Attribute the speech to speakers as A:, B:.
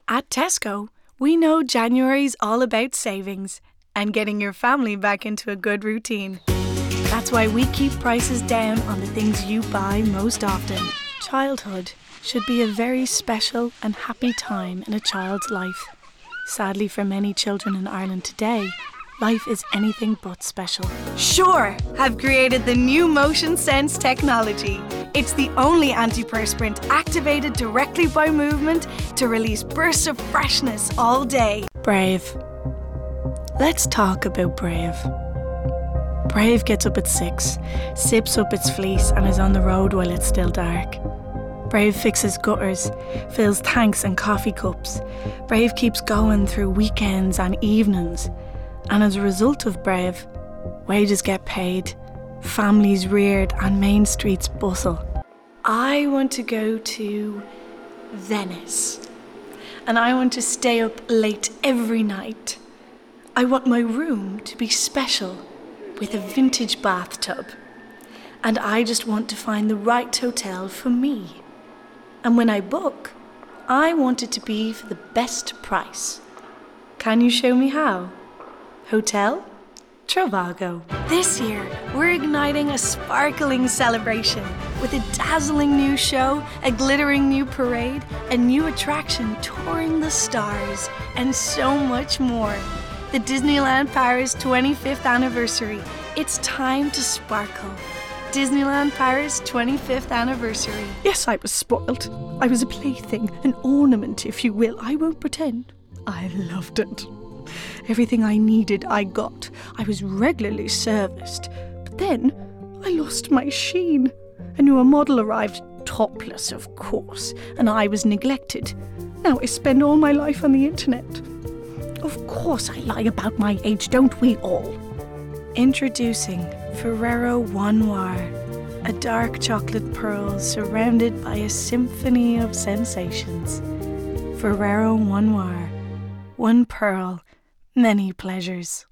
A: At Tesco, we know January's all about savings and getting your family back into a good routine. That's why we keep prices down on the things you buy most often. Childhood should be a very special and happy time in a child's life. Sadly, for many children in Ireland today, life is anything but special. Sure have created the new Motion Sense technology. It's the only antiperspirant activated directly by movement to release bursts of freshness all day. Brave. Let's talk about Brave. Brave gets up at 6, sips up its fleece and is on the road while it's still dark. Brave fixes gutters, fills tanks and coffee cups. Brave keeps going through weekends and evenings. And as a result of Brave, wages get paid, families reared and main streets bustle. I want to go to Venice. And I want to stay up late every night. I want my room to be special with a vintage bathtub. And I just want to find the right hotel for me. And when I book, I want it to be for the best price. Can you show me how? Hotel Trivago. This year, we're igniting a sparkling celebration with a dazzling new show, a glittering new parade, a new attraction touring the stars, and so much more. The Disneyland Paris 25th anniversary. It's time to sparkle. Disneyland Paris 25th anniversary.
B: Yes, I was spoiled. I was a plaything, an ornament, if you will. I won't pretend. I loved it. Everything I needed, I got. I was regularly serviced. But then I lost my sheen. A newer model arrived, topless, of course, and I was neglected. Now I spend all my life on the internet. Of course I lie about my age, don't we all?
A: Introducing Ferrero One Noir, a dark chocolate pearl surrounded by a symphony of sensations. Ferrero One Noir, one pearl, many pleasures.